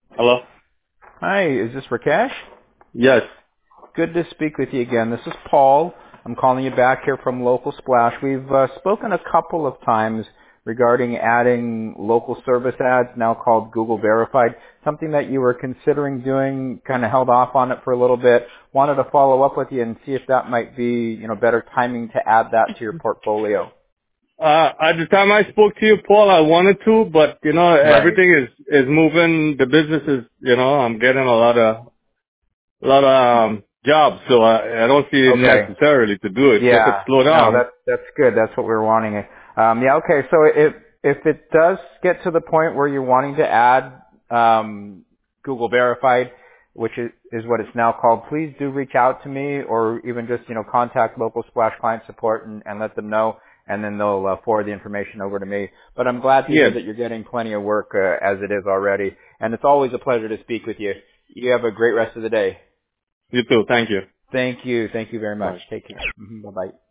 Hello? Hi, is this Rakesh? Yes. Good to speak with you again. This is Paul. I'm calling you back here from Local Splash. We've spoken a couple of times regarding adding local service ads, now called Google Verified, something that you were considering doing, kind of held off on it for a little bit. Wanted to follow up with you and see if that might be, better timing to add that to your portfolio. At the time I spoke to you, Paul, I wanted to, but Right. everything is moving. The business is, I'm getting a lot of jobs, so I don't see it Okay. necessarily to do it. If it Yeah, slow no, down, that's good. That's what we were wanting. Yeah, okay. So if it does get to the point where you're wanting to add Google Verified, which is what it's now called, please do reach out to me, or even just contact local Splash client support and let them know, and then they'll forward the information over to me. But I'm glad to hear yes. that you're getting plenty of work as it is already, and it's always a pleasure to speak with you. You have a great rest of the day. You too. Thank you. Thank you. Thank you very much. Bye. Take care. Bye bye.